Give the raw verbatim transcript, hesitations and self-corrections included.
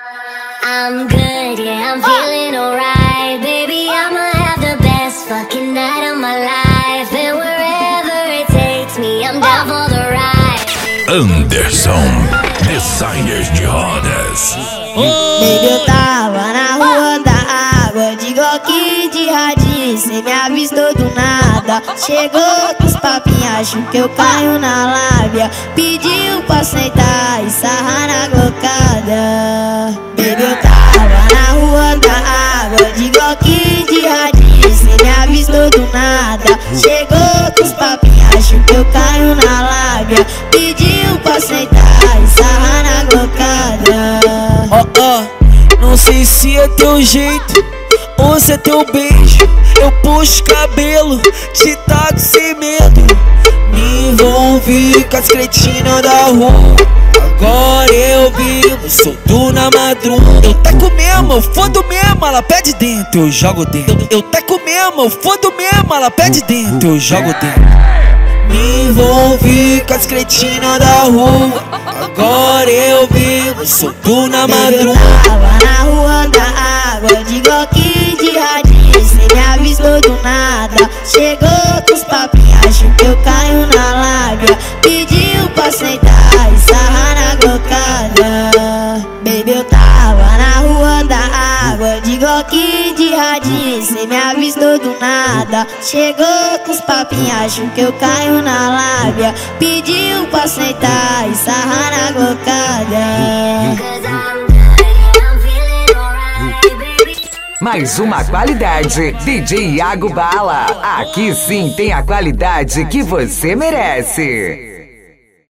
I'm good, yeah, I'm feeling alright. Baby, I'ma have the best fucking night of my life. And wherever it takes me, I'm down for the ride. Anderson, Designers de Rodas. Baby, eu tava na rua da água, de Glock de radinho, cê me avistou do nada. Chegou com os papinhos, acho que eu caio na lábia. Pediu pra sentar e sarrar na glocada. Baby, eu tava na rua da água, de Glock de radinho, cê me avistou do nada. Chegou com os papinhos, acho que eu caio na lábia. Pediu pra sentar e sarrar na glocada. Ó, oh, oh, não sei se é teu jeito ou se é teu beijo. Eu puxo cabelo, te taco sem medo. Me envolvi com as cretinas da rua. Agora eu vivo solto na madruga. Eu taco mesmo, eu fodo mesmo, ela pede dentro, eu jogo dentro. Eu taco mesmo, eu fodo mesmo, ela pede dentro, eu jogo dentro. Me envolvi com as cretinas da rua. Agora eu vivo solto na madruga. Eu tava na rua da água, de Glock de radinho, cê me avistou do nada. Chegou com os papinhos, acho que eu caio na lábia. Pediu pra sentar e sarrar na glocada. Baby, eu tava na rua da água, de Glock de radinho, cê me avistou do nada. Chegou com os papinhos, acho que eu caio na lábia. Pediu pra sentar e sarrar na glocada. Mais uma qualidade, D J Iago Bala. Aqui sim tem a qualidade que você merece.